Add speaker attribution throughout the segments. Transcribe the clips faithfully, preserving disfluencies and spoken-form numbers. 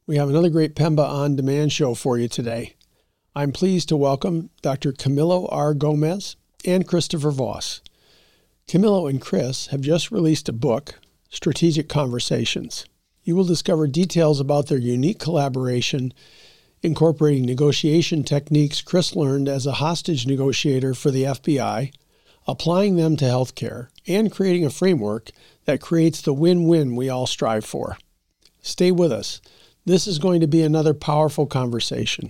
Speaker 1: We have another great Pemba On Demand show for you today. I'm pleased to welcome Doctor Camilo R. Gomez and Christopher Voss. Camilo and Chris have just released a book, Strategic Conversations. You will discover details about their unique collaboration, incorporating negotiation techniques Chris learned as a hostage negotiator for the F B I, applying them to healthcare, and creating a framework that creates the win-win we all strive for. Stay with us. This is going to be another powerful conversation.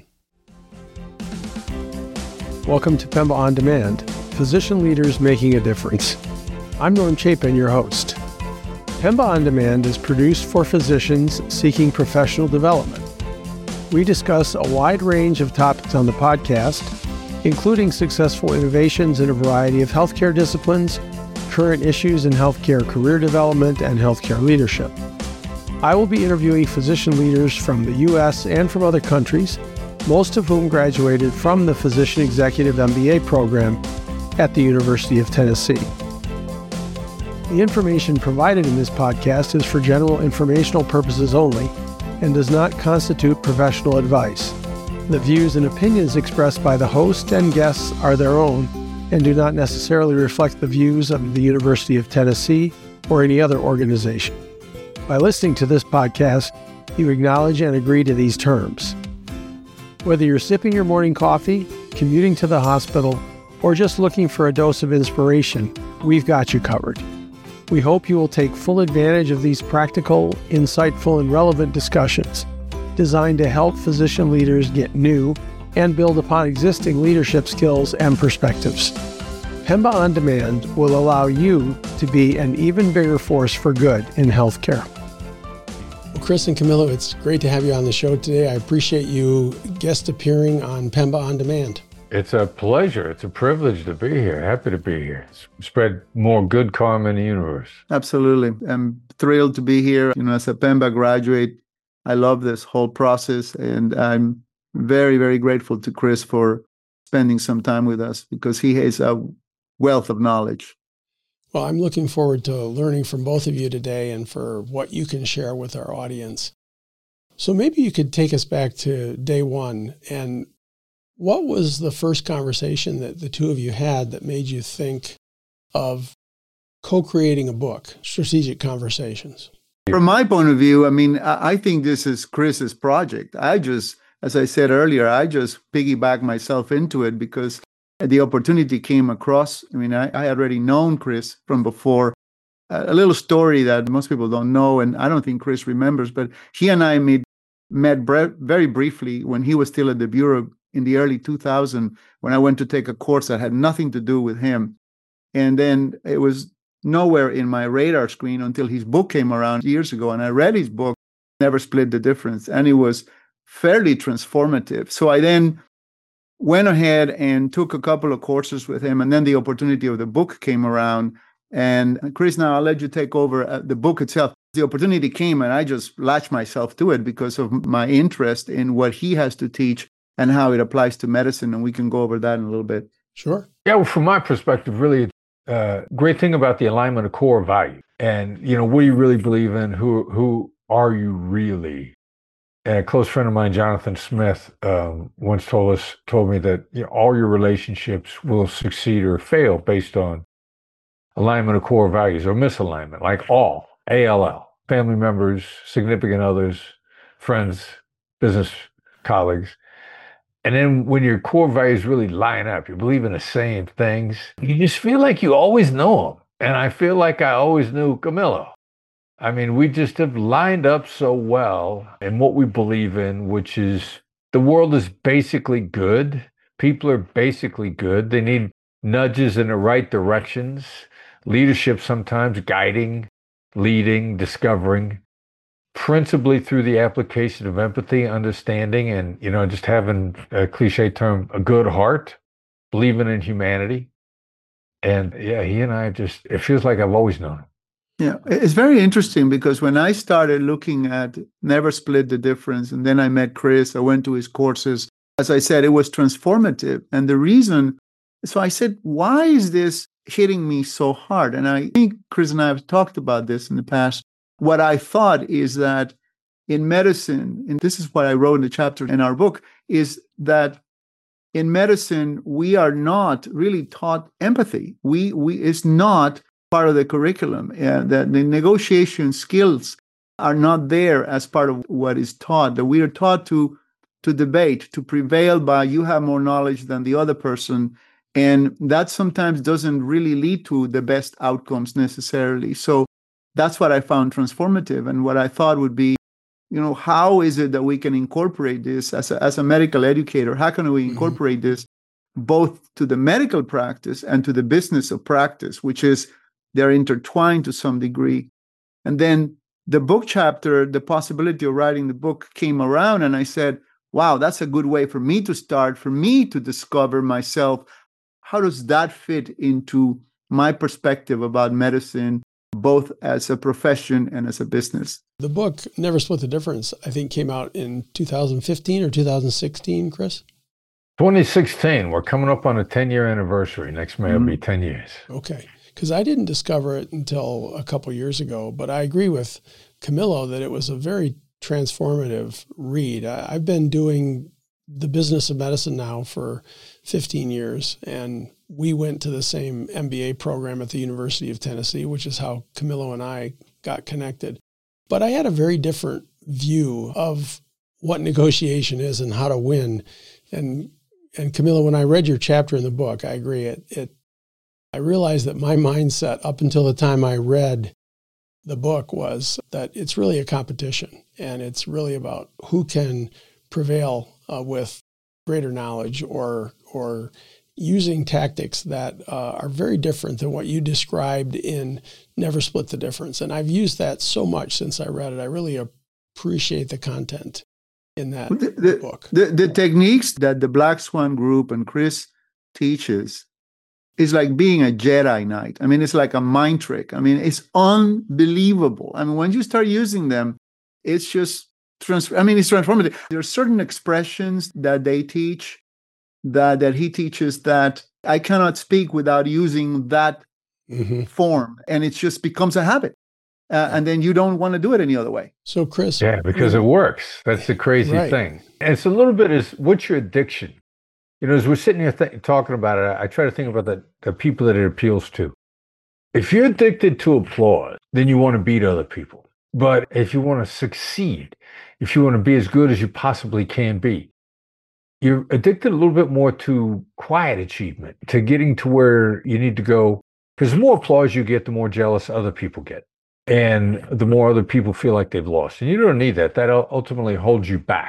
Speaker 1: Welcome to Pemba On Demand, Physician Leaders Making a Difference. I'm Norm Chapin, your host. Pemba On Demand is produced for physicians seeking professional development. We discuss a wide range of topics on the podcast, including successful innovations in a variety of healthcare disciplines, current issues in healthcare career development, and healthcare leadership. I will be interviewing physician leaders from the U S and from other countries, most of whom graduated from the Physician Executive M B A program at the University of Tennessee. The information provided in this podcast is for general informational purposes only and does not constitute professional advice. The views and opinions expressed by the host and guests are their own and do not necessarily reflect the views of the University of Tennessee or any other organization. By listening to this podcast, you acknowledge and agree to these terms. Whether you're sipping your morning coffee, commuting to the hospital, or just looking for a dose of inspiration, we've got you covered. We hope you will take full advantage of these practical, insightful, and relevant discussions designed to help physician leaders get new and build upon existing leadership skills and perspectives. Pemba On Demand will allow you to be an even bigger force for good in healthcare. Well, Chris and Camilo, it's great to have you on the show today. I appreciate you guest appearing on Pemba On Demand.
Speaker 2: It's a pleasure. It's a privilege to be here. Happy to be here. Spread more good karma in the universe.
Speaker 3: Absolutely. I'm thrilled to be here. You know, as a Pemba graduate, I love this whole process, and I'm very, very grateful to Chris for spending some time with us because he has a wealth of knowledge.
Speaker 1: Well, I'm looking forward to learning from both of you today and for what you can share with our audience. So maybe you could take us back to day one. And what was the first conversation that the two of you had that made you think of co-creating a book, Strategic Conversations?
Speaker 3: From my point of view, I mean, I think this is Chris's project. I just As I said earlier, I just piggybacked myself into it because the opportunity came across. I mean, I, I had already known Chris from before. A little story that most people don't know, and I don't think Chris remembers, but he and I met, met bre- very briefly when he was still at the Bureau in the early two thousands, when I went to take a course that had nothing to do with him. And then it was nowhere in my radar screen until his book came around years ago, and I read his book, Never Split the Difference, and it was fairly transformative. So I then went ahead and took a couple of courses with him, and then the opportunity of the book came around. And Chris, now I'll let you take over uh, the book itself. The opportunity came, and I just latched myself to it because of my interest in what he has to teach and how it applies to medicine, and we can go over that in a little bit.
Speaker 1: Sure.
Speaker 2: Yeah, well, from my perspective, really, uh, great thing about the alignment of core value. And, you know, what do you really believe in? Who who are you really? And a close friend of mine, Jonathan Smith, um, once told us, told me that, you know, all your relationships will succeed or fail based on alignment of core values or misalignment, like all, A L L, family members, significant others, friends, business colleagues. And then when your core values really line up, you believe in the same things, you just feel like you always know them. And I feel like I always knew Camilo. I mean, we just have lined up so well in what we believe in, which is the world is basically good. People are basically good. They need nudges in the right directions. Leadership sometimes guiding, leading, discovering, principally through the application of empathy, understanding, and, you know, just having a cliche term, a good heart, believing in humanity. And yeah, he and I just, it feels like I've always known him.
Speaker 3: Yeah, it's very interesting because when I started looking at Never Split the Difference, and then I met Chris, I went to his courses, as I said, it was transformative. And the reason, so I said, why is this hitting me so hard? And I think Chris and I have talked about this in the past. What I thought is that in medicine, and this is what I wrote in the chapter in our book, is that in medicine, we are not really taught empathy. We, we It's not part of the curriculum. Uh, that the negotiation skills are not there as part of what is taught. That we are taught to, to debate, to prevail by you have more knowledge than the other person. And that sometimes doesn't really lead to the best outcomes necessarily. So that's what I found transformative. And what I thought would be, you know, how is it that we can incorporate this as a, as a medical educator? How can we incorporate mm-hmm. this both to the medical practice and to the business of practice, which is they're intertwined to some degree. And then the book chapter, the possibility of writing the book came around, and I said, wow, that's a good way for me to start, for me to discover myself. How does that fit into my perspective about medicine, both as a profession and as a business?
Speaker 1: The book, Never Split the Difference, I think came out in two thousand fifteen or two thousand sixteen, Chris?
Speaker 2: twenty sixteen. We're coming up on a ten-year anniversary. Next May will mm-hmm. be ten years.
Speaker 1: Okay. Because I didn't discover it until a couple years ago, but I agree with Camilo that it was a very transformative read. I, I've been doing the business of medicine now for fifteen years, and we went to the same M B A program at the University of Tennessee, which is how Camilo and I got connected. But I had a very different view of what negotiation is and how to win. And and Camilo, when I read your chapter in the book, I agree. It it I realized that my mindset up until the time I read the book was that it's really a competition, and it's really about who can prevail uh, with greater knowledge or or using tactics that uh, are very different than what you described in Never Split the Difference. And I've used that so much since I read it. I really appreciate the content in that
Speaker 3: the, the,
Speaker 1: book.
Speaker 3: The, the techniques that the Black Swan Group and Chris teaches is like being a Jedi Knight. I mean, it's like a mind trick. I mean, it's unbelievable. I mean, when you start using them, it's just, trans- I mean, it's transformative. There are certain expressions that they teach, that, that he teaches, that I cannot speak without using that mm-hmm. form. And it just becomes a habit. Uh, and then you don't want to do it any other way.
Speaker 1: So, Chris.
Speaker 2: Yeah, because it works. That's the crazy right. thing. And it's a little bit is, what's your addiction? You know, as we're sitting here th- talking about it, I try to think about the, the people that it appeals to. If you're addicted to applause, then you want to beat other people. But if you want to succeed, if you want to be as good as you possibly can be, you're addicted a little bit more to quiet achievement, to getting to where you need to go. Because the more applause you get, the more jealous other people get. And the more other people feel like they've lost. And you don't need that. That ultimately holds you back.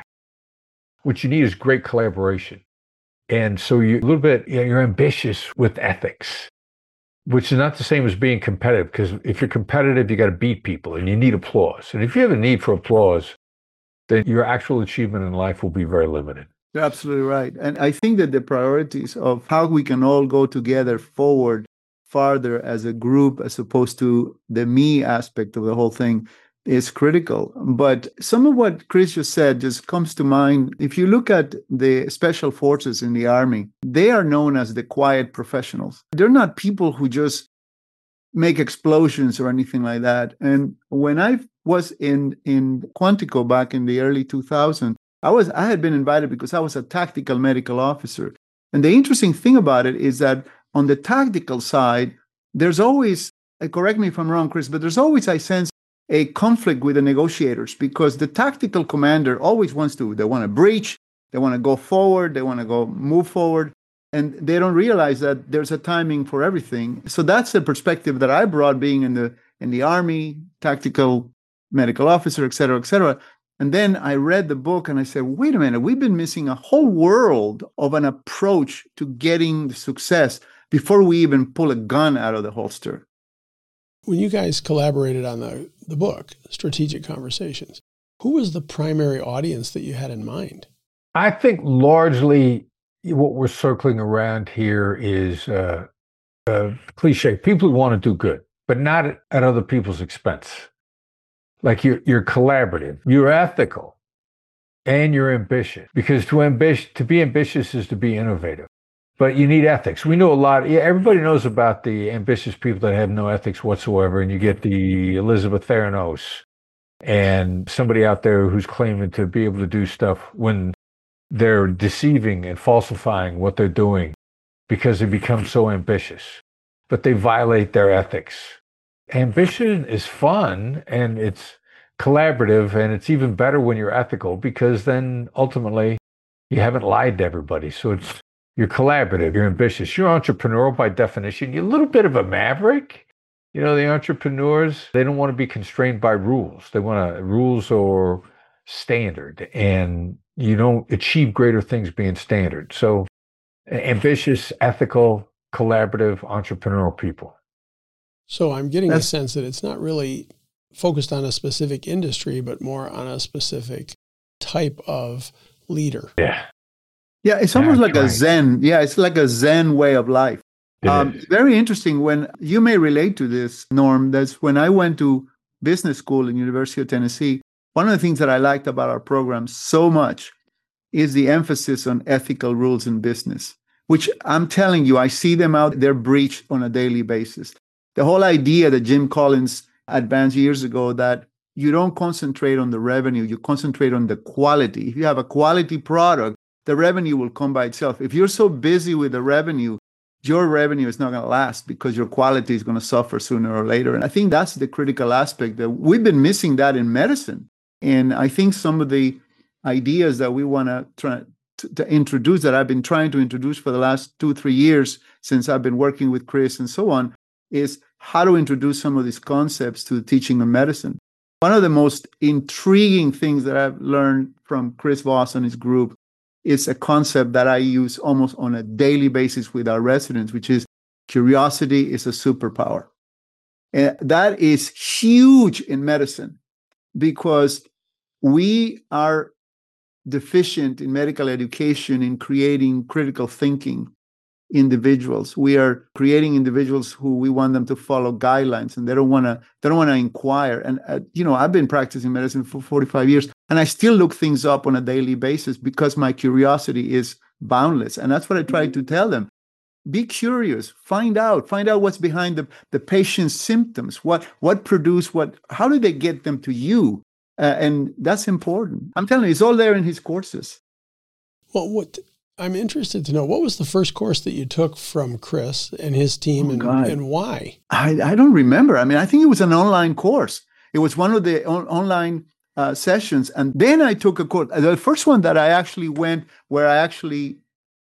Speaker 2: What you need is great collaboration. And so you're a little bit, you know, you're ambitious with ethics, which is not the same as being competitive. Because if you're competitive, you got to beat people and you need applause. And if you have a need for applause, then your actual achievement in life will be very limited.
Speaker 3: You're absolutely right. And I think that the priorities of how we can all go together forward farther as a group, as opposed to the me aspect of the whole thing, is critical. But some of what Chris just said just comes to mind. If you look at the special forces in the Army, they are known as the quiet professionals. They're not people who just make explosions or anything like that. And when I was in, in Quantico back in the early two thousands, I was I had been invited because I was a tactical medical officer. And the interesting thing about it is that on the tactical side, there's always, correct me if I'm wrong, Chris, but there's always, I sense, a conflict with the negotiators, because the tactical commander always wants to, they want to breach, they want to go forward, they want to go move forward, and they don't realize that there's a timing for everything. So that's the perspective that I brought, being in the in the Army, tactical medical officer, et cetera, et cetera. And then I read the book and I said, wait a minute, we've been missing a whole world of an approach to getting success before we even pull a gun out of the holster.
Speaker 1: When you guys collaborated on the, the book, Strategic Conversations, who was the primary audience that you had in mind?
Speaker 2: I think largely what we're circling around here is uh, uh, cliche. People who want to do good, but not at, at other people's expense. Like you're, you're collaborative, you're ethical, and you're ambitious. Because to ambition, to be ambitious is to be innovative. But you need ethics. We know a lot. Yeah, everybody knows about the ambitious people that have no ethics whatsoever. And you get the Elizabeth Theranos and somebody out there who's claiming to be able to do stuff when they're deceiving and falsifying what they're doing because they become so ambitious, but they violate their ethics. Ambition is fun and it's collaborative, and it's even better when you're ethical, because then ultimately you haven't lied to everybody. So it's you're collaborative, you're ambitious, you're entrepreneurial by definition. You're a little bit of a maverick. You know, the entrepreneurs, they don't want to be constrained by rules. They want to rules or standard, and you don't achieve greater things being standard. So ambitious, ethical, collaborative, entrepreneurial people.
Speaker 1: So I'm getting That's, a sense that it's not really focused on a specific industry, but more on a specific type of leader.
Speaker 2: Yeah.
Speaker 3: Yeah, it's almost That's like right. a Zen. Yeah, it's like a Zen way of life. Um, very interesting. When you may relate to this, Norm, that's when I went to business school in University of Tennessee. One of the things that I liked about our program so much is the emphasis on ethical rules in business, which I'm telling you, I see them out there breached on a daily basis. The whole idea that Jim Collins advanced years ago, that you don't concentrate on the revenue, you concentrate on the quality. If you have a quality product, the revenue will come by itself. If you're so busy with the revenue, your revenue is not going to last because your quality is going to suffer sooner or later. And I think that's the critical aspect, that we've been missing that in medicine. And I think some of the ideas that we want to try to, to introduce, that I've been trying to introduce for the last two, three years since I've been working with Chris and so on, is how to introduce some of these concepts to the teaching of medicine. One of the most intriguing things that I've learned from Chris Voss and his group is a concept that I use almost on a daily basis with our residents, which is curiosity is a superpower. And that is huge in medicine, because we are deficient in medical education in creating critical thinking individuals. We are creating individuals who we want them to follow guidelines, and they don't want to they don't want to inquire. And uh, you know, I've been practicing medicine for forty-five years, and I still look things up on a daily basis because my curiosity is boundless. And that's what I try to tell them. Be curious, find out, find out what's behind the, the patient's symptoms, what what produce what, how do they get them to you? Uh, and that's important. I'm telling you, it's all there in his courses.
Speaker 1: Well, what I'm interested to know, what was the first course that you took from Chris and his team, oh, and, and why?
Speaker 3: I, I don't remember. I mean, I think it was an online course. It was one of the on, online uh, sessions. And then I took a course. The first one that I actually went, where I actually,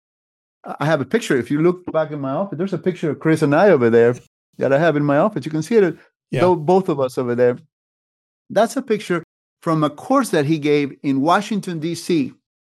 Speaker 3: I have a picture. If you look back in my office, there's a picture of Chris and I over there that I have in my office. You can see it, yeah. Both of us over there. That's a picture from a course that he gave in Washington, D C,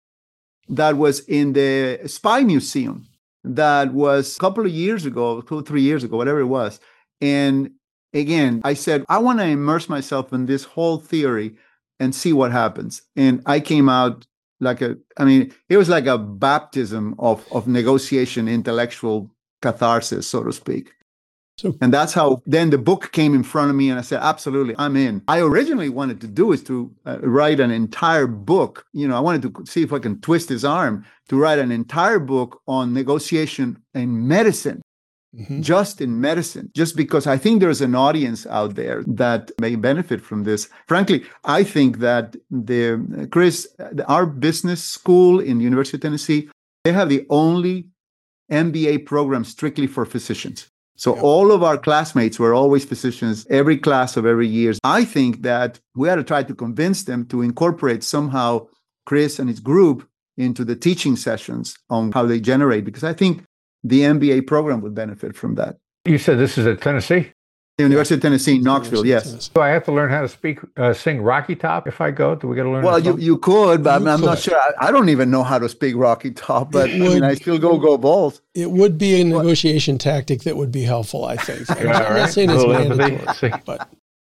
Speaker 3: that was in the Spy Museum. That was a couple of years ago, two or three years ago, whatever it was. And again, I said, I want to immerse myself in this whole theory and see what happens. And I came out like a, I mean, it was like a baptism of, of negotiation, intellectual catharsis, so to speak. So, and that's how then the book came in front of me, and I said, absolutely, I'm in. I originally wanted to do is to uh, write an entire book. You know, I wanted to see if I can twist his arm to write an entire book on negotiation in medicine, mm-hmm. just in medicine, just because I think there's an audience out there that may benefit from this. Frankly, I think that the Chris, our business school in the University of Tennessee, they have the only M B A program strictly for physicians. So yeah. all of our classmates were always physicians, every class of every year. I think that we had to try to convince them to incorporate somehow Chris and his group into the teaching sessions on how they generate, because I think the M B A program would benefit from that.
Speaker 2: You said this is at Tennessee?
Speaker 3: The University of Tennessee, Knoxville, yes.
Speaker 2: So I have to learn how to speak, uh, sing Rocky Top if I go? Do we got to learn?
Speaker 3: Well, you, you could, but you I'm, I'm not sure. I, I don't even know how to speak Rocky Top, but I mean, I still go go balls.
Speaker 1: It would be a negotiation tactic that would be helpful, I think. I'm yeah, not right. saying it's mandatory, but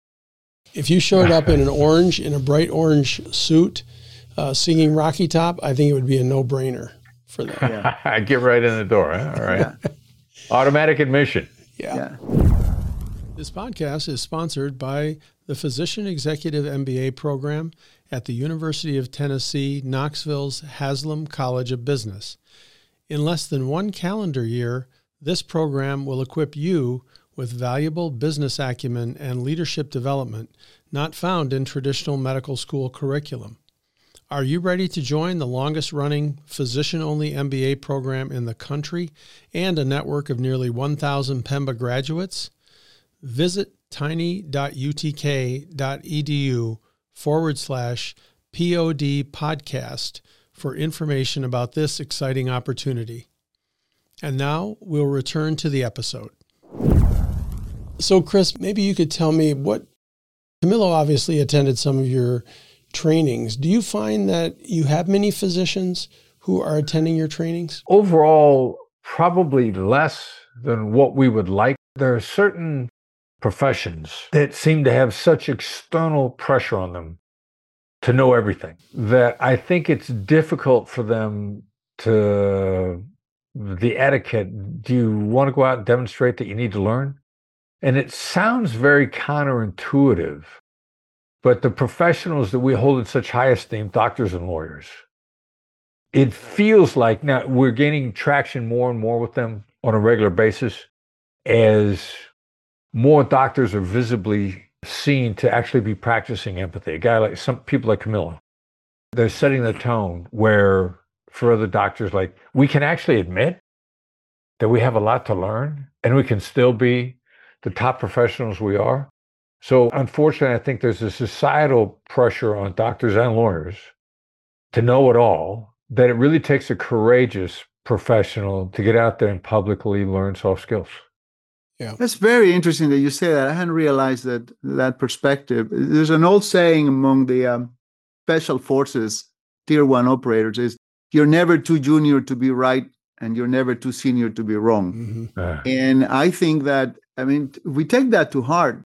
Speaker 1: if you showed up in an orange, in a bright orange suit, uh, singing Rocky Top, I think it would be a no-brainer for that.
Speaker 2: Yeah. I get right in the door. Huh? All right. Yeah. Automatic admission.
Speaker 1: Yeah. yeah. This podcast is sponsored by the Physician Executive M B A program at the University of Tennessee, Knoxville's Haslam College of Business. In less than one calendar year, this program will equip you with valuable business acumen and leadership development not found in traditional medical school curriculum. Are you ready to join the longest-running physician-only M B A program in the country and a network of nearly one thousand Pemba graduates? Visit tiny.utk.edu forward slash POD podcast for information about this exciting opportunity. And now we'll return to the episode. So, Chris, maybe you could tell me what, Camilo obviously attended some of your trainings. Do you find that you have many physicians who are attending your trainings?
Speaker 2: Overall, probably less than what we would like. There are certain professions that seem to have such external pressure on them to know everything that I think it's difficult for them to, the etiquette, do you want to go out and demonstrate that you need to learn? And it sounds very counterintuitive, but the professionals that we hold in such high esteem, doctors and lawyers, it feels like now we're gaining traction more and more with them on a regular basis as more doctors are visibly seen to actually be practicing empathy. A guy like some people like Camilo, they're setting the tone where for other doctors, like we can actually admit that we have a lot to learn and we can still be the top professionals we are. So unfortunately, I think there's a societal pressure on doctors and lawyers to know it all, that it really takes a courageous professional to get out there and publicly learn soft skills.
Speaker 3: Yeah, that's very interesting that you say that. I hadn't realized that that perspective. There's an old saying among the um, special forces, tier one operators is, you're never too junior to be right, and you're never too senior to be wrong. Mm-hmm. Uh. And I think that, I mean, if we take that to heart,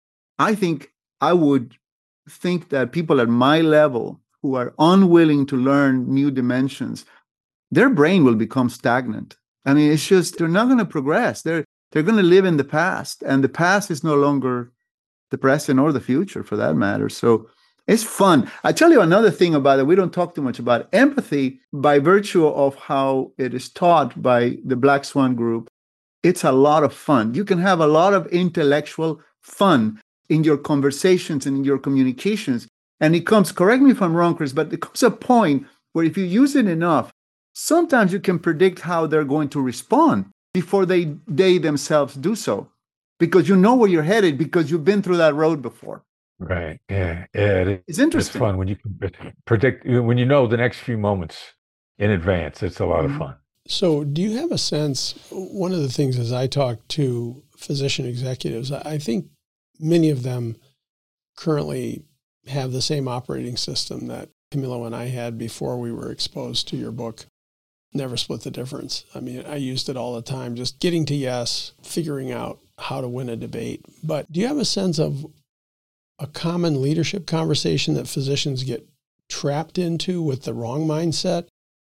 Speaker 3: I think I would think that people at my level who are unwilling to learn new dimensions, their brain will become stagnant. I mean, it's just, they're not going to progress. They're They're going to live in the past, and the past is no longer the present or the future for that matter. So it's fun. I tell you another thing about it. We don't talk too much about it. Empathy, by virtue of how it is taught by the Black Swan Group, it's a lot of fun. You can have a lot of intellectual fun in your conversations and in your communications. And it comes, correct me if I'm wrong, Chris, but it comes a point where if you use it enough, sometimes you can predict how they're going to respond before they they themselves do so, because you know where you're headed because you've been through that road before.
Speaker 2: Right. Yeah. Yeah. It,
Speaker 3: it's interesting.
Speaker 2: It's fun when you can predict, when you know the next few moments in advance. It's a lot mm-hmm. of fun.
Speaker 1: So do you have a sense, one of the things as I talk to physician executives, I think many of them currently have the same operating system that Camilo and I had before we were exposed to your book. Never Split the Difference. I mean, I used it all the time, just getting to yes, figuring out how to win a debate. But do you have a sense of a common leadership conversation that physicians get trapped into with the wrong mindset?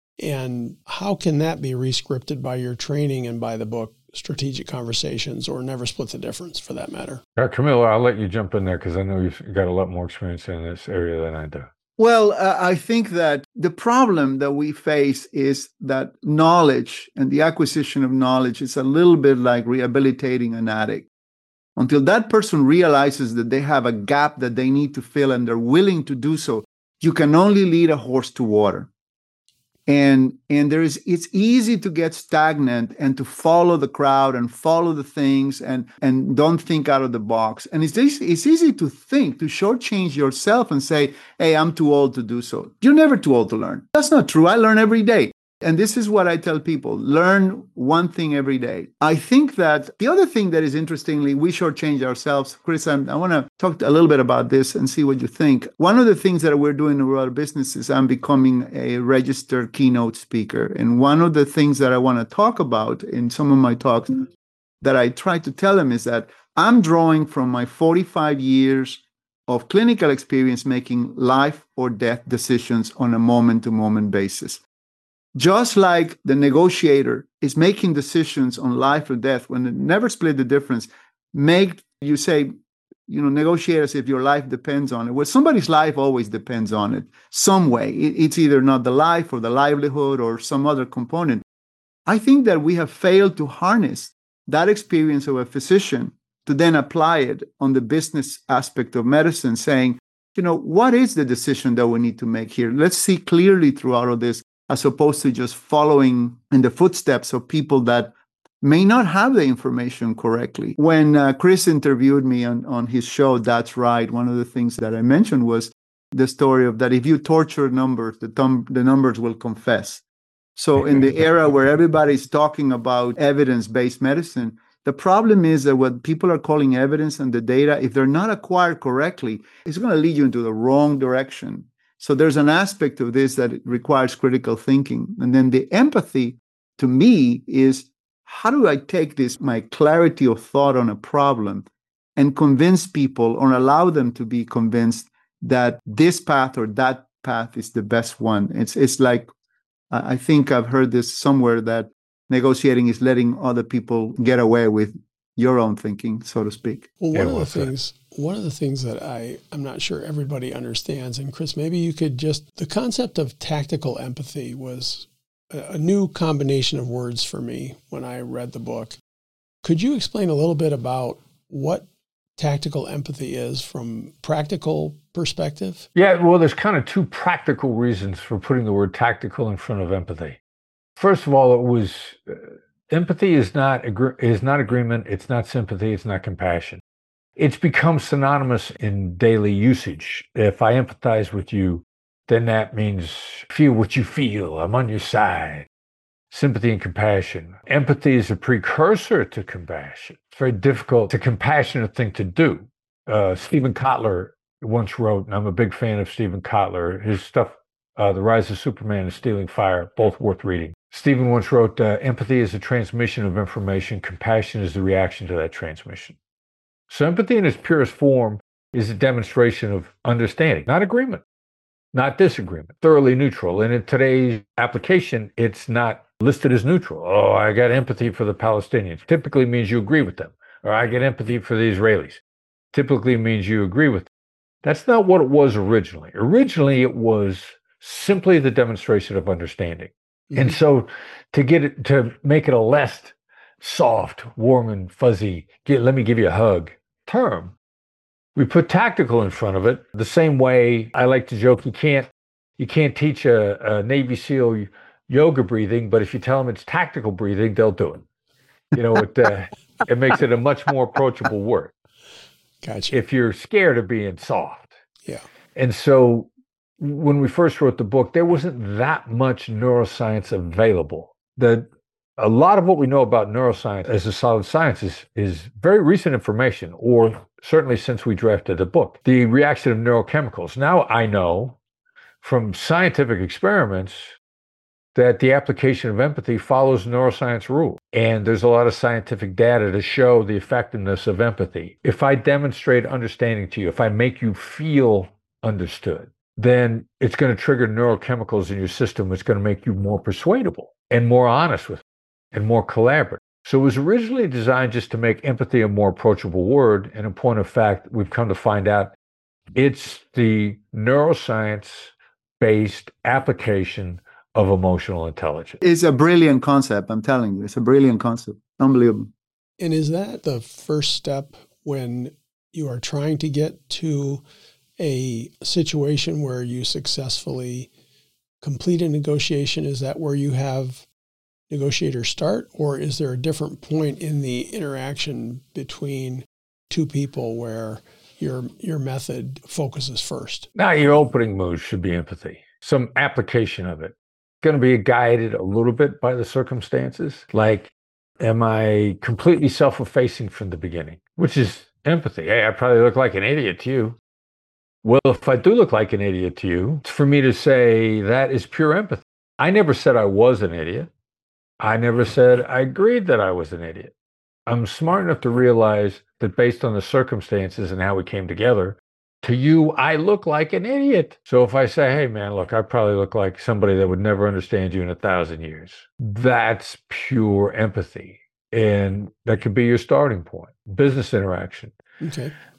Speaker 1: And how can that be re-scripted by your training and by the book, Strategic Conversations, or Never Split the Difference for that matter?
Speaker 2: Uh, Camilo, I'll let you jump in there because I know you've got a lot more experience in this area than I do.
Speaker 3: Well, uh, I think that the problem that we face is that knowledge and the acquisition of knowledge is a little bit like rehabilitating an addict. Until that person realizes that they have a gap that they need to fill and they're willing to do so, you can only lead a horse to water. And and there is it's easy to get stagnant and to follow the crowd and follow the things and, and don't think out of the box. And it's easy, it's easy to think, to shortchange yourself and say, hey, I'm too old to do so. You're never too old to learn. That's not true. I learn every day. And this is what I tell people, learn one thing every day. I think that the other thing that is interestingly, we shortchange ourselves. Chris, I'm, I want to talk a little bit about this and see what you think. One of the things that we're doing in our business is I'm becoming a registered keynote speaker. And one of the things that I want to talk about in some of my talks that I try to tell them is that I'm drawing from my forty-five years of clinical experience making life or death decisions on a moment-to-moment basis. Just like the negotiator is making decisions on life or death, when it never split the difference, make, you say, you know, negotiate as if your life depends on it. Well, somebody's life always depends on it some way. It's either not the life or the livelihood or some other component. I think that we have failed to harness that experience of a physician to then apply it on the business aspect of medicine, saying, you know, what is the decision that we need to make here? Let's see clearly through all of this, as opposed to just following in the footsteps of people that may not have the information correctly. When uh, Chris interviewed me on, on his show, That's Right, one of the things that I mentioned was the story of that if you torture numbers, the, tum- the numbers will confess. So in the era where everybody's talking about evidence-based medicine, the problem is that what people are calling evidence and the data, if they're not acquired correctly, it's going to lead you into the wrong direction. So there's an aspect of this that requires critical thinking. And then the empathy, to me, is how do I take this, my clarity of thought on a problem, and convince people or allow them to be convinced that this path or that path is the best one. It's it's like, I think I've heard this somewhere, that negotiating is letting other people get away with your own thinking, so to speak.
Speaker 1: Well, one yeah, of the things, one of the things that I, I'm not sure everybody understands, and Chris, maybe you could just, the concept of tactical empathy was a, a new combination of words for me when I read the book. Could you explain a little bit about what tactical empathy is from practical perspective?
Speaker 2: Yeah, well, there's kind of two practical reasons for putting the word tactical in front of empathy. First of all, it was uh, empathy is not agree- is not agreement. It's not sympathy. It's not compassion. It's become synonymous in daily usage. If I empathize with you, then that means feel what you feel. I'm on your side. Sympathy and compassion. Empathy is a precursor to compassion. It's very difficult. It's a compassionate thing to do. Uh, Stephen Kotler once wrote, and I'm a big fan of Stephen Kotler, his stuff, uh, The Rise of Superman and Stealing Fire, both worth reading. Stephen once wrote, uh, empathy is a transmission of information. Compassion is the reaction to that transmission. So empathy in its purest form is a demonstration of understanding, not agreement, not disagreement, thoroughly neutral. And in today's application, it's not listed as neutral. Oh, I got empathy for the Palestinians. Typically means you agree with them. Or I get empathy for the Israelis. Typically means you agree with them. That's not what it was originally. Originally, it was simply the demonstration of understanding. Mm-hmm. And so to get it, to make it a less soft, warm and fuzzy, get, let me give you a hug term, we put tactical in front of it. The same way I like to joke, you can't, you can't teach a, a Navy SEAL yoga breathing, but if you tell them it's tactical breathing, they'll do it. You know, it, uh, it makes it a much more approachable word.
Speaker 1: Gotcha.
Speaker 2: If you're scared of being soft.
Speaker 1: Yeah.
Speaker 2: And so when we first wrote the book, there wasn't that much neuroscience available. The, a lot of what we know about neuroscience as a solid science is, is very recent information, or certainly since we drafted the book. The reaction of neurochemicals. Now I know from scientific experiments that the application of empathy follows neuroscience rules. And there's a lot of scientific data to show the effectiveness of empathy. If I demonstrate understanding to you, if I make you feel understood, then it's going to trigger neurochemicals in your system. It's going to make you more persuadable and more honest with and more collaborative. So it was originally designed just to make empathy a more approachable word. And in point of fact, we've come to find out it's the neuroscience-based application of emotional intelligence.
Speaker 3: It's a brilliant concept, I'm telling you. It's a brilliant concept. Unbelievable.
Speaker 1: And is that the first step when you are trying to get to a situation where you successfully complete a negotiation? Is that where you have negotiators start? Or is there a different point in the interaction between two people where your your method focuses first?
Speaker 2: Now, your opening move should be empathy, some application of it. Going to be guided a little bit by the circumstances. Like, am I completely self-effacing from the beginning? Which is empathy. Hey, I probably look like an idiot to you. Well, if I do look like an idiot to you, it's for me to say that is pure empathy. I never said I was an idiot. I never said I agreed that I was an idiot. I'm smart enough to realize that based on the circumstances and how we came together, to you, I look like an idiot. So if I say, hey, man, look, I probably look like somebody that would never understand you in a thousand years. That's pure empathy. And that could be your starting point. Business interaction.
Speaker 1: Okay.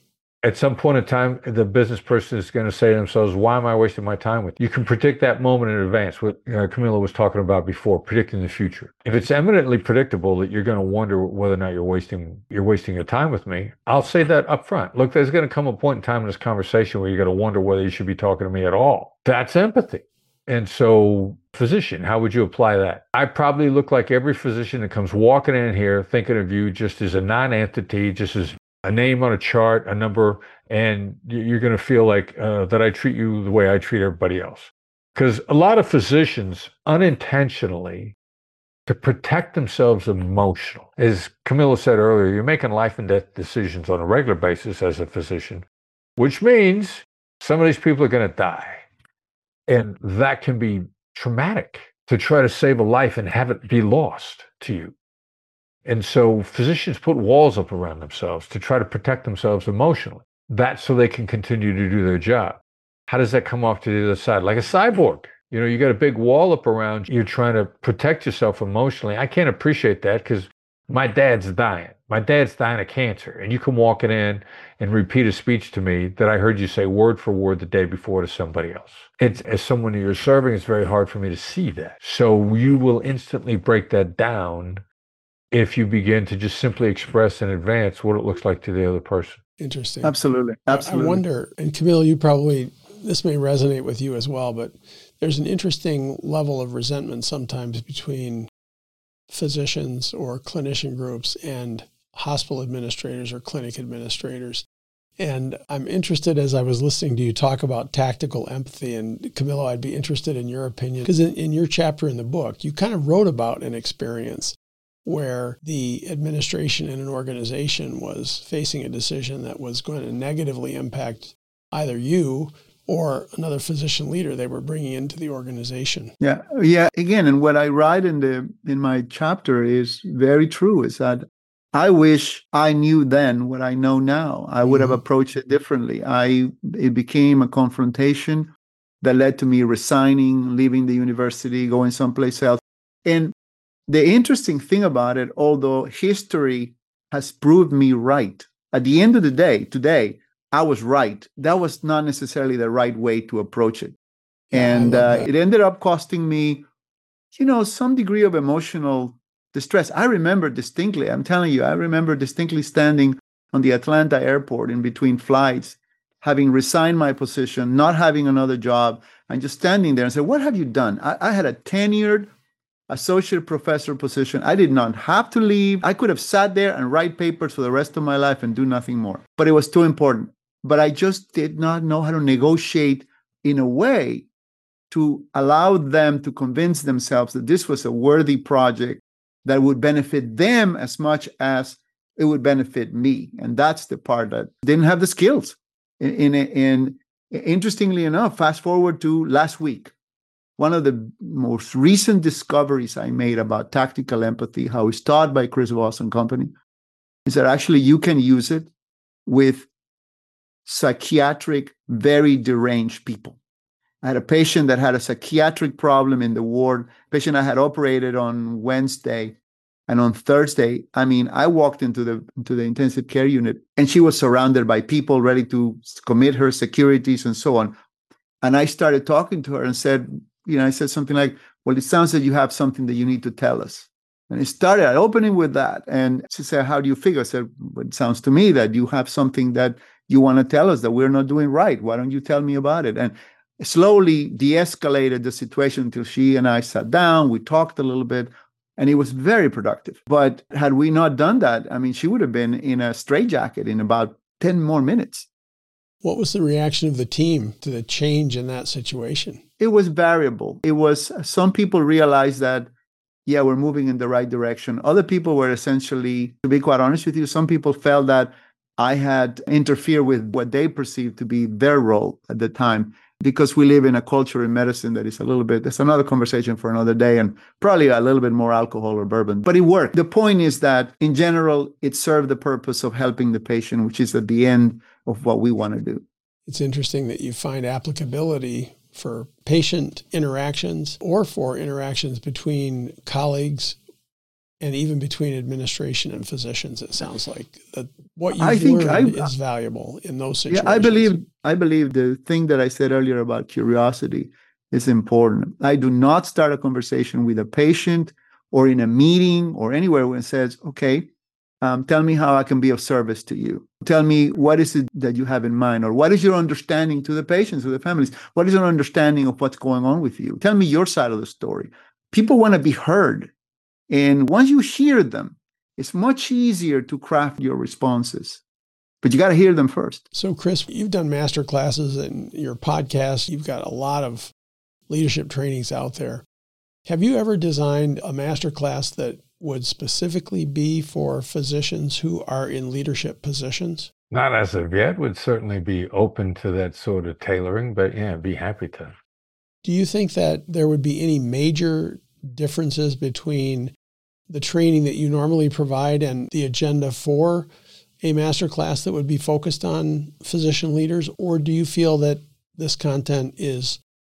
Speaker 2: At some point in time, the business person is going to say to themselves, why am I wasting my time with you? You can predict that moment in advance, what uh, Camilo was talking about before, predicting the future. If it's eminently predictable that you're going to wonder whether or not you're wasting you're wasting your time with me, I'll say that up front. Look, there's going to come a point in time in this conversation where you're going to wonder whether you should be talking to me at all. That's empathy. And so, physician, how would you apply that? I probably look like every physician that comes walking in here thinking of you just as a non-entity, just as a name on a chart, a number, and you're going to feel like uh, that I treat you the way I treat everybody else. Because a lot of physicians unintentionally, to protect themselves emotionally, as Camilo said earlier, you're making life and death decisions on a regular basis as a physician, which means some of these people are going to die. And that can be traumatic to try to save a life and have it be lost to you. And so physicians put walls up around themselves to try to protect themselves emotionally. That's so they can continue to do their job. How does that come off to the other side? Like a cyborg. You know, you got a big wall up around you. You're trying to protect yourself emotionally. I can't appreciate that because my dad's dying. My dad's dying of cancer. And you come walking in and repeat a speech to me that I heard you say word for word the day before to somebody else. It's, as someone you're serving, it's very hard for me to see that. So you will instantly break that down if you begin to just simply express in advance what it looks like to the other person.
Speaker 1: Interesting.
Speaker 3: Absolutely. Absolutely.
Speaker 1: I wonder, and Camilo, you probably, this may resonate with you as well, but there's an interesting level of resentment sometimes between physicians or clinician groups and hospital administrators or clinic administrators. And I'm interested, as I was listening to you talk about tactical empathy, and Camilo, I'd be interested in your opinion, because in, in your chapter in the book, you kind of wrote about an experience where the administration in an organization was facing a decision that was going to negatively impact either you or another physician leader they were bringing into the organization.
Speaker 3: Yeah, yeah. Again, and what I write in the in my chapter is very true. Is that I wish I knew then what I know now. I would mm-hmm. have approached it differently. I it became a confrontation that led to me resigning, leaving the university, going someplace else. And the interesting thing about it, although history has proved me right, at the end of the day, today, I was right. That was not necessarily the right way to approach it. Yeah, and uh, it ended up costing me, you know, some degree of emotional distress. I remember distinctly, I'm telling you, I remember distinctly standing on the Atlanta airport in between flights, having resigned my position, not having another job, and just standing there and said, what have you done? I, I had a tenured associate professor position. I did not have to leave. I could have sat there and write papers for the rest of my life and do nothing more. But it was too important. But I just did not know how to negotiate in a way to allow them to convince themselves that this was a worthy project that would benefit them as much as it would benefit me. And that's the part that didn't have the skills. In, in, in interestingly enough, fast forward to last week, one of the most recent discoveries I made about tactical empathy, how it's taught by Chris Voss and company, is that actually you can use it with psychiatric, very deranged people. I had a patient that had a psychiatric problem in the ward, patient I had operated on Wednesday, and on Thursday, I mean, I walked into the into the intensive care unit, and she was surrounded by people ready to commit her securities and so on. And I started talking to her and said, you know, I said something like, well, it sounds that you have something that you need to tell us. And it started at opening with that. And she said, how do you figure? I said, well, it sounds to me that you have something that you want to tell us that we're not doing right. Why don't you tell me about it? And slowly de-escalated the situation until she and I sat down, we talked a little bit, and it was very productive. But had we not done that, I mean, she would have been in a straitjacket in about ten more minutes.
Speaker 1: What was the reaction of the team to the change in that situation?
Speaker 3: It was variable. It was, some people realized that, yeah, we're moving in the right direction. Other people were essentially, to be quite honest with you, some people felt that I had interfered with what they perceived to be their role at the time, because we live in a culture in medicine that is a little bit, that's another conversation for another day, and probably a little bit more alcohol or bourbon. But it worked. The point is that, in general, it served the purpose of helping the patient, which is at the end of what we want to do.
Speaker 1: It's interesting that you find applicability for patient interactions or for interactions between colleagues and even between administration and physicians, it sounds like that what you've
Speaker 3: I think
Speaker 1: learned
Speaker 3: I,
Speaker 1: is valuable in those situations.
Speaker 3: Yeah, I believe I believe the thing that I said earlier about curiosity is important. I do not start a conversation with a patient or in a meeting or anywhere when it says, okay, um, tell me how I can be of service to you. Tell me what is it that you have in mind, or what is your understanding to the patients, to the families? What is your understanding of what's going on with you? Tell me your side of the story. People want to be heard. And once you hear them, it's much easier to craft your responses. But you got to hear them first.
Speaker 1: So, Chris, you've done master classes and your podcast. You've got a lot of leadership trainings out there. Have you ever designed a master class that would specifically be for physicians who are in leadership positions?
Speaker 2: Not as of yet. Would certainly be open to that sort of tailoring, but yeah, be happy to.
Speaker 1: Do you think that there would be any major differences between the training that you normally provide and the agenda for a master class that would be focused on physician leaders? Or do you feel that this content is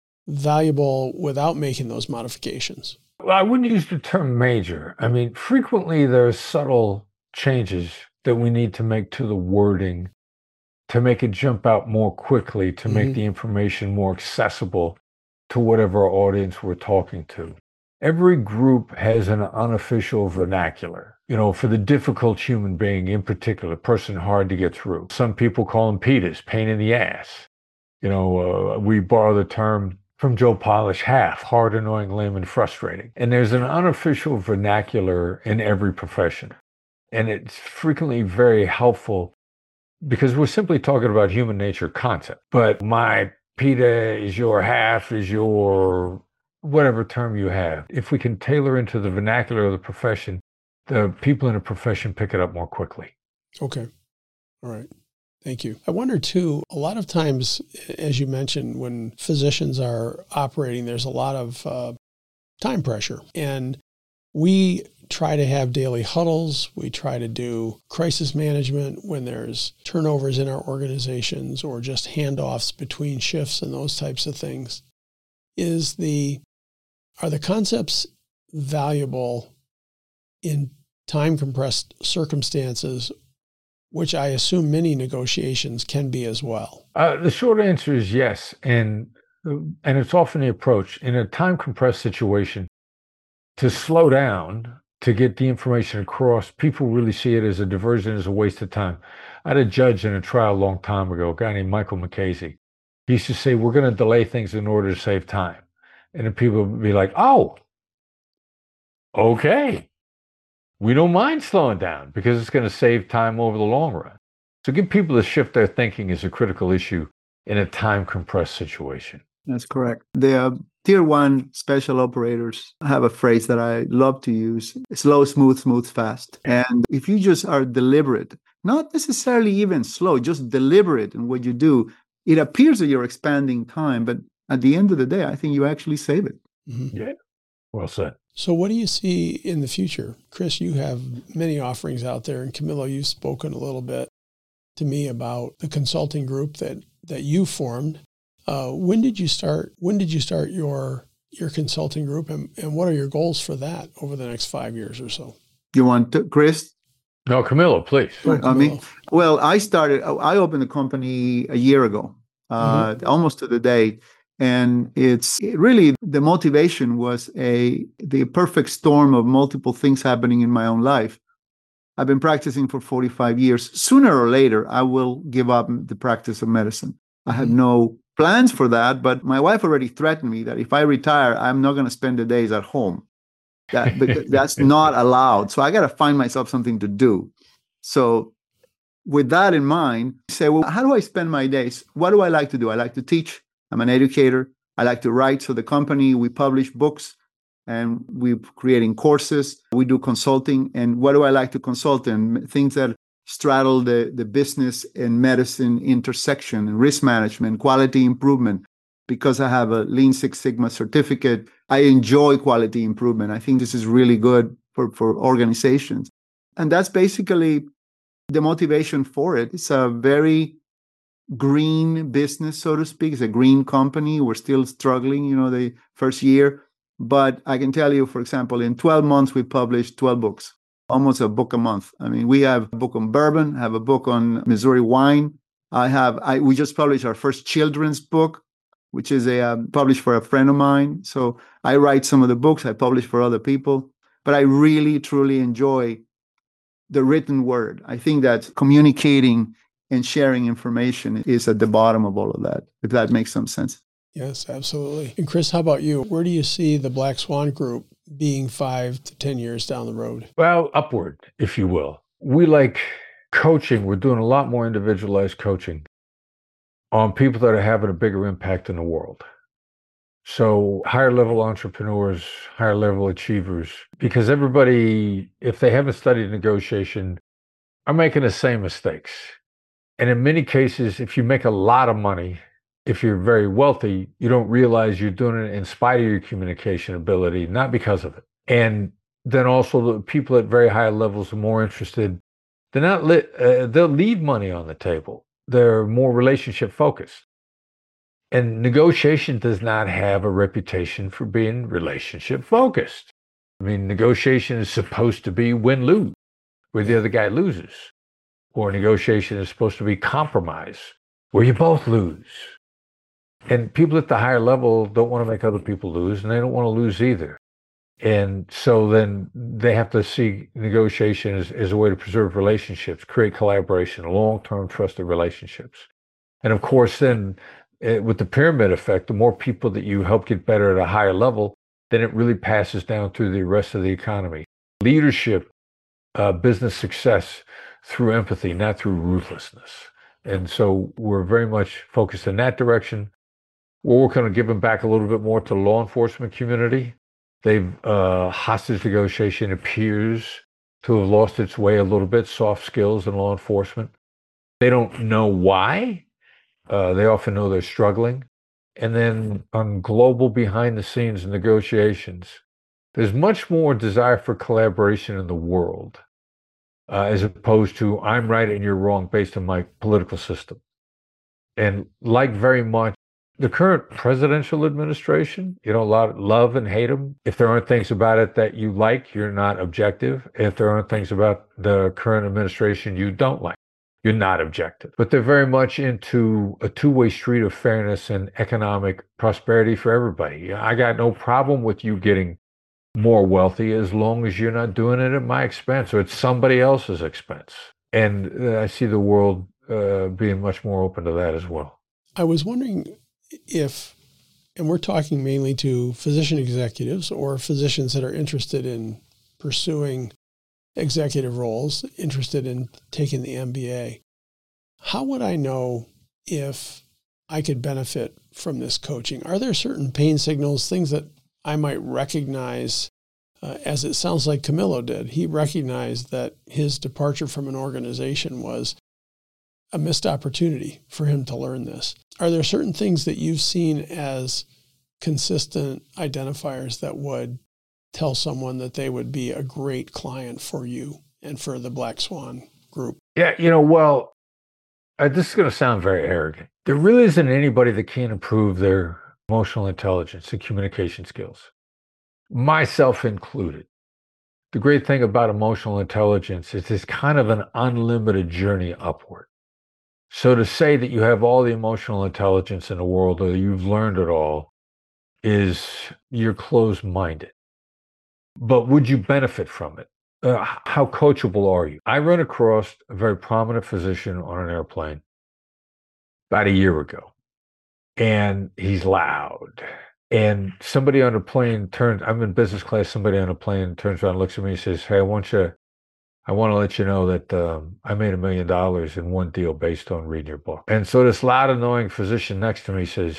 Speaker 1: valuable without making those modifications?
Speaker 2: Well, I wouldn't use the term major. I mean, frequently there are subtle changes that we need to make to the wording to make it jump out more quickly, to mm-hmm. make the information more accessible to whatever audience we're talking to. Every group has an unofficial vernacular, you know, for the difficult human being, in particular, person hard to get through. Some people call him Peters, pain in the ass. You know, uh, we borrow the term from Joe Polish, half, hard, annoying, lame, and frustrating. And there's an unofficial vernacular in every profession. And it's frequently very helpful because we're simply talking about human nature concept. But my Peter is your half, is your whatever term you have. If we can tailor into the vernacular of the profession, the people in the profession pick it up more quickly.
Speaker 1: Okay. All right. Thank you. I wonder too, a lot of times, as you mentioned, when physicians are operating, there's a lot of uh, time pressure. And we try to have daily huddles. We try to do crisis management when there's turnovers in our organizations or just handoffs between shifts and those types of things. Is the Are the concepts valuable in time-compressed circumstances, which I assume many negotiations can be as well?
Speaker 2: Uh, the short answer is yes, and and it's often the approach. In a time-compressed situation, to slow down, to get the information across, people really see it as a diversion, as a waste of time. I had a judge in a trial a long time ago, a guy named Michael McCasey. He used to say, we're going to delay things in order to save time. And then people would be like, oh, okay. We don't mind slowing down because it's going to save time over the long run. So get people to shift their thinking is a critical issue in a time-compressed situation.
Speaker 3: That's correct. The uh, tier one special operators have a phrase that I love to use: slow, smooth, smooth, fast. And if you just are deliberate, not necessarily even slow, just deliberate in what you do, it appears that you're expanding time, but at the end of the day, I think you actually save it.
Speaker 2: Mm-hmm. Yeah, well said.
Speaker 1: So what do you see in the future? Chris, you have many offerings out there, and Camilo, you've spoken a little bit to me about the consulting group that, that you formed. Uh, when did you start? When did you start your your consulting group, and, and what are your goals for that over the next five years or so?
Speaker 3: You want to, Chris?
Speaker 2: No, Camilo, please.
Speaker 1: Oh, Camilo.
Speaker 3: I mean, well, I started. I opened the company a year ago, uh, mm-hmm. almost to the day, and it's it really the motivation was a the perfect storm of multiple things happening in my own life. I've been practicing for forty-five years. Sooner or later, I will give up the practice of medicine. I had no plans for that, but my wife already threatened me that if I retire, I'm not going to spend the days at home. That because that's not allowed. So I got to find myself something to do. So with that in mind, say, well, how do I spend my days? What do I like to do? I like to teach. I'm an educator. I like to write. So the company, we publish books and we're creating courses. We do consulting. And what do I like to consult in? Things that straddle the, the business and medicine intersection, and risk management, quality improvement. Because I have a Lean Six Sigma certificate, I enjoy quality improvement. I think this is really good for, for organizations. And that's basically the motivation for it. It's a very green business, so to speak. It's a green company. We're still struggling, you know, the first year. But I can tell you, for example, in twelve months, we published twelve books, almost a book a month. I mean, we have a book on bourbon, have a book on Missouri wine. I have, I, we just published our first children's book, which is a um, published for a friend of mine. So I write some of the books, I publish for other people, but I really, truly enjoy the written word. I think that communicating and sharing information is at the bottom of all of that, if that makes some sense.
Speaker 1: Yes, absolutely. And Chris, how about you? Where do you see the Black Swan Group being five to ten years down the road?
Speaker 2: Well, upward, if you will. We like coaching. We're doing a lot more individualized coaching on people that are having a bigger impact in the world. So higher level entrepreneurs, higher level achievers, because everybody, if they haven't studied negotiation, are making the same mistakes. And in many cases, if you make a lot of money, if you're very wealthy, you don't realize you're doing it in spite of your communication ability, not because of it. And then also the people at very high levels are more interested. They're not lit, uh, they'll leave money on the table. They're more relationship focused. And negotiation does not have a reputation for being relationship focused. I mean, negotiation is supposed to be win-lose, where the other guy loses. Or negotiation is supposed to be compromise, where you both lose. And people at the higher level don't want to make other people lose, and they don't want to lose either. And so then they have to see negotiation as, as a way to preserve relationships, create collaboration, long-term trusted relationships. And of course, then it, with the pyramid effect, the more people that you help get better at a higher level, then it really passes down through the rest of the economy. Leadership, uh, business success through empathy, not through ruthlessness. And so we're very much focused in that direction. We're working on giving back a little bit more to the law enforcement community. They've, uh, hostage negotiation appears to have lost its way a little bit, soft skills in law enforcement. They don't know why. Uh, they often know they're struggling. And then on global behind the scenes negotiations, there's much more desire for collaboration in the world, uh, as opposed to I'm right and you're wrong based on my political system. And like very much, the current presidential administration, you know, a lot of love and hate them. If there aren't things about it that you like, you're not objective. If there aren't things about the current administration you don't like, you're not objective. But they're very much into a two-way street of fairness and economic prosperity for everybody. I got no problem with you getting more wealthy as long as you're not doing it at my expense or at somebody else's expense. And I see the world uh, being much more open to that as well.
Speaker 1: I was wondering if, and we're talking mainly to physician executives or physicians that are interested in pursuing executive roles, interested in taking the M B A, how would I know if I could benefit from this coaching? Are there certain pain signals, things that I might recognize, uh, as it sounds like Camilo did? He recognized that his departure from an organization was a missed opportunity for him to learn this. Are there certain things that you've seen as consistent identifiers that would tell someone that they would be a great client for you and for the Black Swan Group?
Speaker 2: Yeah, you know, well, uh, this is going to sound very arrogant. There really isn't anybody that can't improve their emotional intelligence and communication skills, myself included. The great thing about emotional intelligence is it's kind of an unlimited journey upward. So to say that you have all the emotional intelligence in the world or you've learned it all is you're closed-minded. But would you benefit from it? Uh, how coachable are you? I ran across a very prominent physician on an airplane about a year ago, and he's loud. And somebody on a plane turns, I'm in business class, somebody on a plane turns around, looks at me and says, hey, I want you, I want to let you know that um, I made a million dollars in one deal based on reading your book. And so this loud, annoying physician next to me says,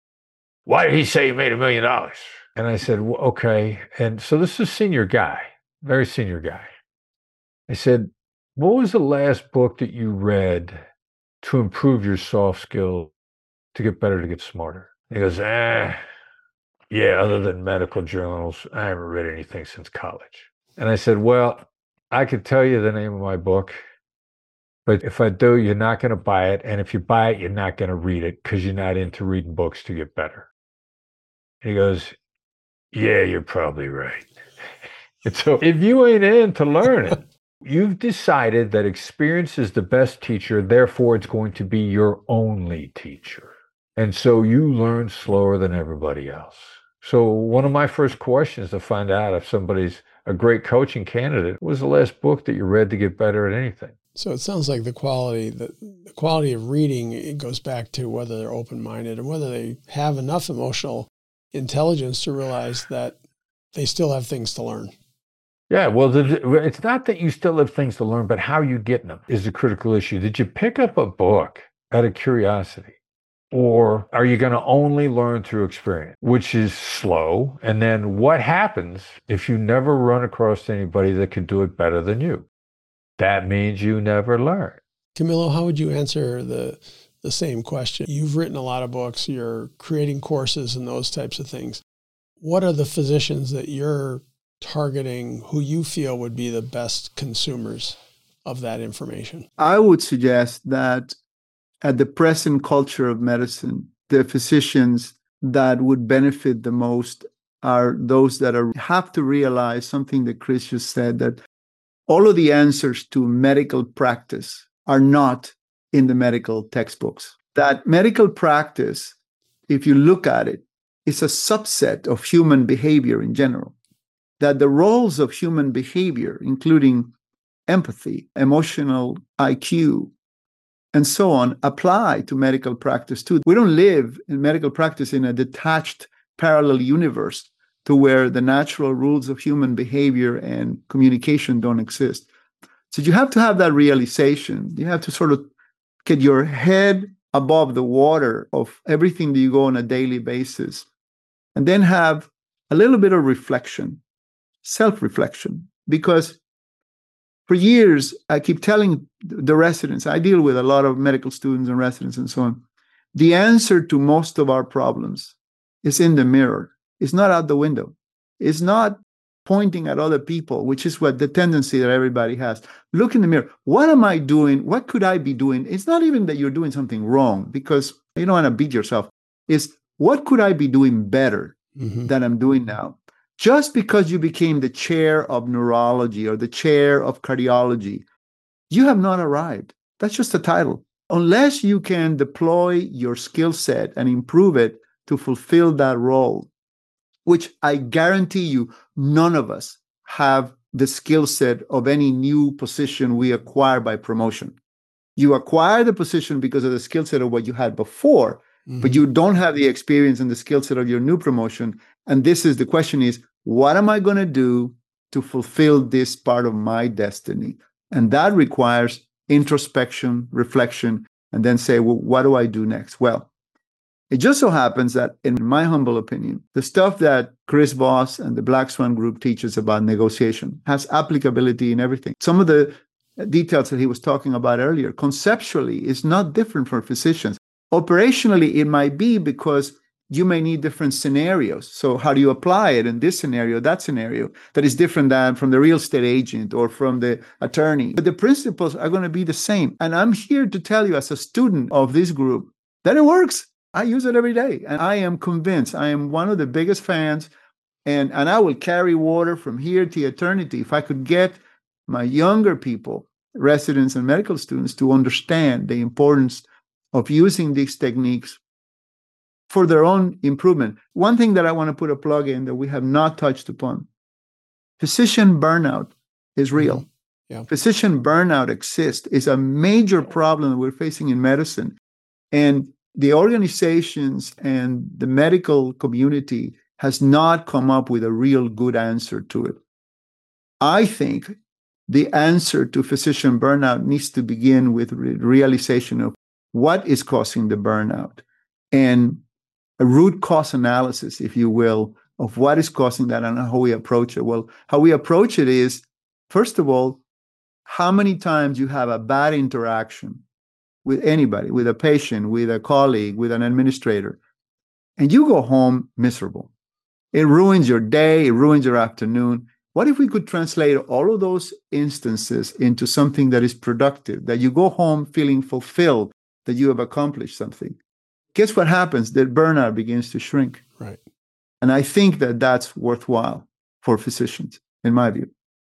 Speaker 2: why did he say he made a million dollars? And I said, well, okay. And so this is a senior guy, very senior guy. I said, what was the last book that you read to improve your soft skills, to get better, to get smarter? He goes, eh, yeah, other than medical journals, I haven't read anything since college. And I said, well, I could tell you the name of my book, but if I do, you're not going to buy it. And if you buy it, you're not going to read it because you're not into reading books to get better. And he goes, Yeah, you're probably right. And so if you ain't into learning, you've decided that experience is the best teacher, therefore it's going to be your only teacher. And so you learn slower than everybody else. So one of my first questions to find out if somebody's a great coaching candidate was the last book that you read to get better at anything.
Speaker 1: So it sounds like the quality, the, the quality of reading, it goes back to whether they're open-minded and whether they have enough emotional intelligence to realize that they still have things to learn.
Speaker 2: Yeah, well, the, it's not that you still have things to learn, but how you get them is the critical issue. Did you pick up a book out of curiosity? Or are you going to only learn through experience, which is slow? And then what happens if you never run across anybody that can do it better than you? That means you never learn.
Speaker 1: Camilo, how would you answer the the same question? You've written a lot of books, you're creating courses and those types of things. What are the physicians that you're targeting who you feel would be the best consumers of that information?
Speaker 3: I would suggest that at the present culture of medicine, the physicians that would benefit the most are those that are have to realize something that Chris just said, that all of the answers to medical practice are not in the medical textbooks. That medical practice, if you look at it, is a subset of human behavior in general. That the roles of human behavior, including empathy, emotional I Q, and so on, apply to medical practice too. We don't live in medical practice in a detached parallel universe to where the natural rules of human behavior and communication don't exist. So you have to have that realization. You have to sort of get your head above the water of everything that you go on a daily basis, and then have a little bit of reflection, self-reflection. Because for years, I keep telling the residents, I deal with a lot of medical students and residents and so on, the answer to most of our problems is in the mirror. It's not out the window. It's not pointing at other people, which is what the tendency that everybody has. Look in the mirror. What am I doing? What could I be doing? It's not even that you're doing something wrong, because you don't want to beat yourself. It's what could I be doing better mm-hmm. than I'm doing now? Just because you became the chair of neurology or the chair of cardiology, you have not arrived. That's just a title. Unless you can deploy your skill set and improve it to fulfill that role, which I guarantee you, none of us have the skill set of any new position we acquire by promotion. You acquire the position because of the skill set of what you had before, mm-hmm. but you don't have the experience and the skill set of your new promotion. And this is the question is, what am I going to do to fulfill this part of my destiny? And that requires introspection, reflection, and then say, well, what do I do next? Well, it just so happens that, in my humble opinion, the stuff that Chris Voss and the Black Swan Group teaches about negotiation has applicability in everything. Some of the details that he was talking about earlier, conceptually, is not different for physicians. Operationally, it might be because you may need different scenarios. So how do you apply it in this scenario, that scenario, that is different than from the real estate agent or from the attorney? But the principles are going to be the same. And I'm here to tell you, as a student of this group, that it works. I use it every day, and I am convinced. I am one of the biggest fans, and, and I will carry water from here to eternity if I could get my younger people, residents and medical students, to understand the importance of using these techniques for their own improvement. One thing that I want to put a plug in that we have not touched upon, physician burnout is real. Mm-hmm. Yeah. Physician burnout exists. It's a major problem that we're facing in medicine. And the organizations and the medical community has not come up with a real good answer to it. I think the answer to physician burnout needs to begin with re- realization of what is causing the burnout and a root cause analysis, if you will, of what is causing that and how we approach it. Well, how we approach it is, first of all, how many times you have a bad interaction with anybody, with a patient, with a colleague, with an administrator, and you go home miserable. It ruins your day, it ruins your afternoon. What if we could translate all of those instances into something that is productive, that you go home feeling fulfilled, that you have accomplished something? Guess what happens? That burnout begins to shrink.
Speaker 1: Right.
Speaker 3: And I think that that's worthwhile for physicians, in my view.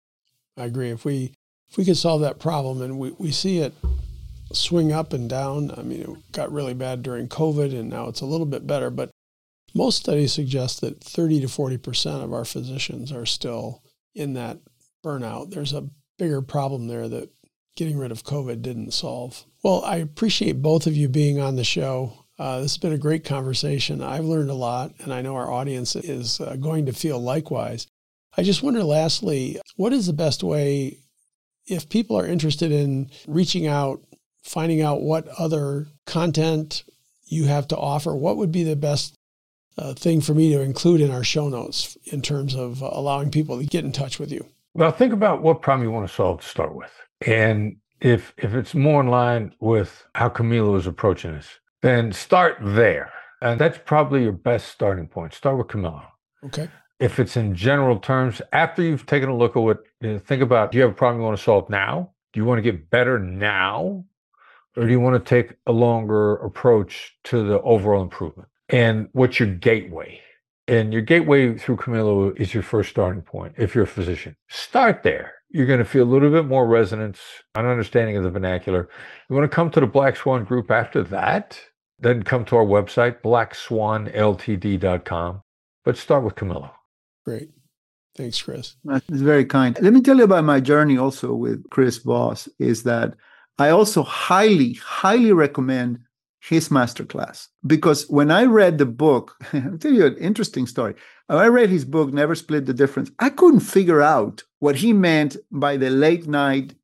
Speaker 1: I agree. If we if we could solve that problem, and we, we see it swing up and down. I mean, it got really bad during COVID, and now it's a little bit better. But most studies suggest that thirty to forty percent of our physicians are still in that burnout. There's a bigger problem there that getting rid of COVID didn't solve. Well, I appreciate both of you being on the show. Uh, this has been a great conversation. I've learned a lot, and I know our audience is uh, going to feel likewise. I just wonder, lastly, what is the best way, if people are interested in reaching out, finding out what other content you have to offer, what would be the best uh, thing for me to include in our show notes in terms of uh, allowing people to get in touch with you?
Speaker 2: Well, think about what problem you want to solve to start with. And if if it's more in line with how Camilo is approaching this, then start there. And that's probably your best starting point. Start with Camilo.
Speaker 1: Okay.
Speaker 2: If it's in general terms, after you've taken a look at what, you know, think about, do you have a problem you want to solve now? Do you want to get better now? Or do you want to take a longer approach to the overall improvement? And what's your gateway? And your gateway through Camilo is your first starting point. If you're a physician, start there. You're going to feel a little bit more resonance, an understanding of the vernacular. You want to come to the Black Swan Group after that, then come to our website, black swan l t d dot com. But start with Camilo.
Speaker 1: Great. Thanks, Chris.
Speaker 3: That's very kind. Let me tell you about my journey also with Chris Voss, is that I also highly, highly recommend his masterclass. Because when I read the book, I'll tell you an interesting story. When I read his book, Never Split the Difference, I couldn't figure out what he meant by the late night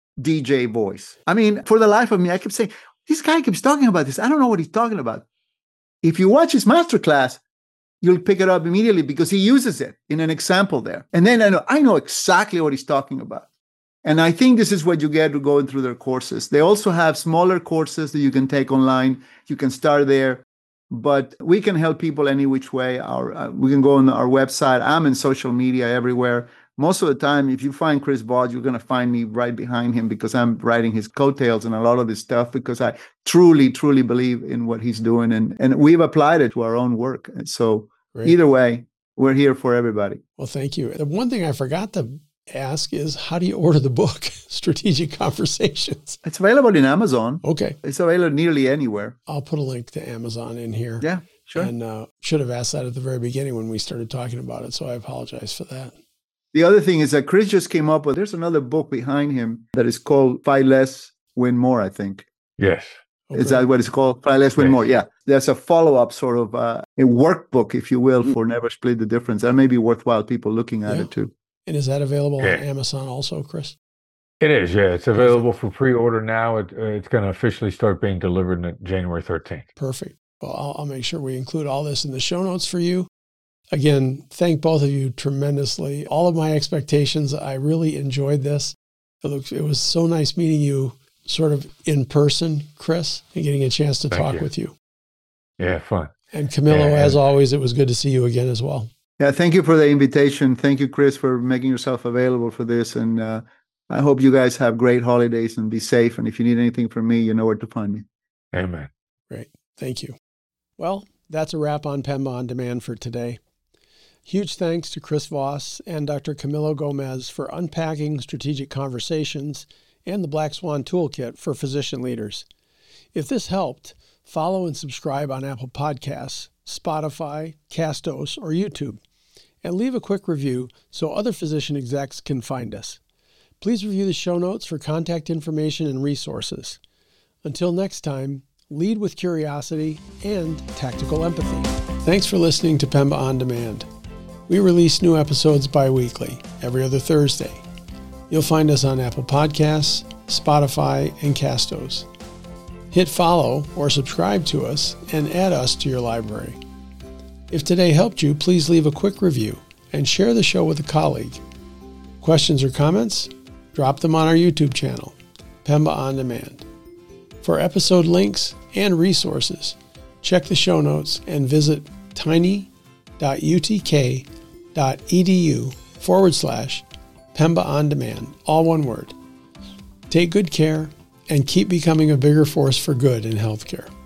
Speaker 3: D J voice. I mean, for the life of me, I kept saying, this guy keeps talking about this. I don't know what he's talking about. If you watch his masterclass, you'll pick it up immediately because he uses it in an example there. And then I know, I know exactly what he's talking about. And I think this is what you get going through their courses. They also have smaller courses that you can take online. You can start there. But we can help people any which way. Our uh, we can go on our website. I'm in social media everywhere. Most of the time, if you find Chris Voss, you're going to find me right behind him because I'm writing his coattails and a lot of this stuff because I truly, truly believe in what he's doing. And, and we've applied it to our own work. And so Great. Either way, we're here for everybody.
Speaker 1: Well, thank you. The one thing I forgot to ask is, how do you order the book, Strategic Conversations?
Speaker 3: It's available in Amazon.
Speaker 1: Okay.
Speaker 3: It's available nearly anywhere.
Speaker 1: I'll put a link to Amazon in here.
Speaker 3: Yeah, sure.
Speaker 1: And uh, should have asked that at the very beginning when we started talking about it, so I apologize for that.
Speaker 3: The other thing is that Chris just came up with, there's another book behind him that is called Fight Less, Win More, I think.
Speaker 2: Yes.
Speaker 3: Okay. Is that what it's called? Fight Less, Win yes. More. Yeah. There's a follow-up sort of uh, a workbook, if you will, for Never Split the Difference. That may be worthwhile people looking at yeah. it too.
Speaker 1: And is that available yeah. on Amazon also, Chris?
Speaker 2: It is, yeah. It's available for pre-order now. It, uh, it's going to officially start being delivered on January thirteenth.
Speaker 1: Perfect. Well, I'll, I'll make sure we include all this in the show notes for you. Again, thank both of you tremendously. All of my expectations, I really enjoyed this. It, looked, it was so nice meeting you sort of in person, Chris, and getting a chance to
Speaker 2: thank
Speaker 1: talk
Speaker 2: you.
Speaker 1: with you.
Speaker 2: Yeah, fun.
Speaker 1: And Camilo,
Speaker 2: yeah,
Speaker 1: as always, it was good to see you again as well.
Speaker 3: Yeah, thank you for the invitation. Thank you, Chris, for making yourself available for this. And uh, I hope you guys have great holidays and be safe. And if you need anything from me, you know where to find me.
Speaker 2: Amen.
Speaker 1: Great. Thank you. Well, that's a wrap on PEMBA On Demand for today. Huge thanks to Chris Voss and Doctor Camilo Gomez for unpacking Strategic Conversations and the Black Swan Toolkit for physician leaders. If this helped, follow and subscribe on Apple Podcasts, Spotify, Castos, or YouTube, and leave a quick review so other physician execs can find us. Please review the show notes for contact information and resources. Until next time, lead with curiosity and tactical empathy. Thanks for listening to PEMBA On Demand. We release new episodes bi-weekly, every other Thursday. You'll find us on Apple Podcasts, Spotify, and Castos. Hit follow or subscribe to us and add us to your library. If today helped you, please leave a quick review and share the show with a colleague. Questions or comments? Drop them on our YouTube channel, PEMBA On Demand. For episode links and resources, check the show notes and visit tiny.utk.edu forward slash PEMBA On Demand, all one word. Take good care and keep becoming a bigger force for good in healthcare.